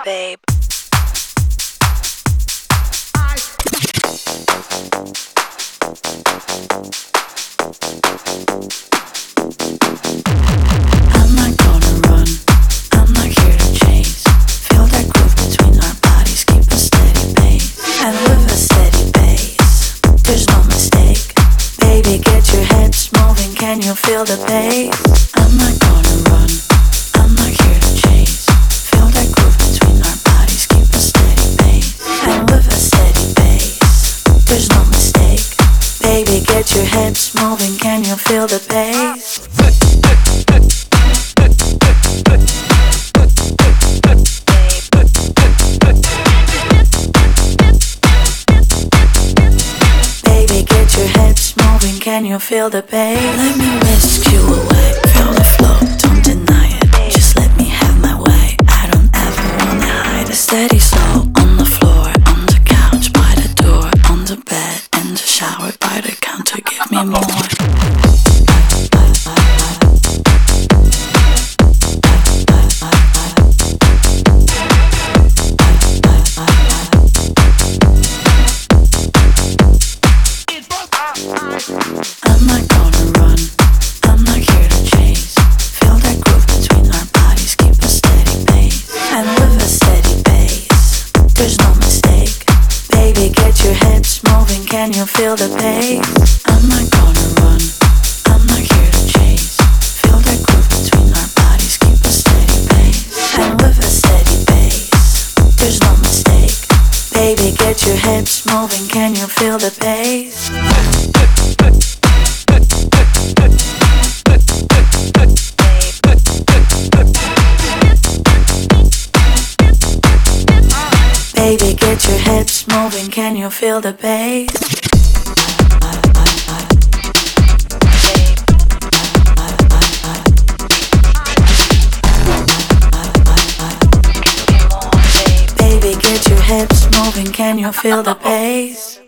babe. I'm not gonna run, I'm not here to chase. Feel that groove between our bodies, keep a steady pace. And with a steady pace, there's no mistake. Baby, get your hips moving, can you feel the bass? I'm not gonna run, I'm not here to chase. Feel that groove between our bodies, keep a steady pace. And with a steady pace, there's no mistake. Baby, get your hips moving, can you feel the bass? Baby, get your hips moving, can you feel the bass? Let me whisk you away, feel the flow, don't deny it. Just let me have my way, I don't ever wanna hide it. Steady slow, on the floor, on the couch, by the door, on the bed, in the shower, by the counter, give me more. I'm not gonna run, I'm not here to chase. Feel that groove between our bodies, keep a steady pace. And with a steady pace, there's no mistake. Baby, get your hips moving, can you feel the bass? I'm not gonna run, I'm not here to chase. Feel that groove between our bodies, keep a steady pace. And with a steady pace, there's no mistake. Baby, get your hips moving, can you feel the bass? Baby, get your hips moving, can you feel the bass? Baby, get your hips moving, can you feel the bass?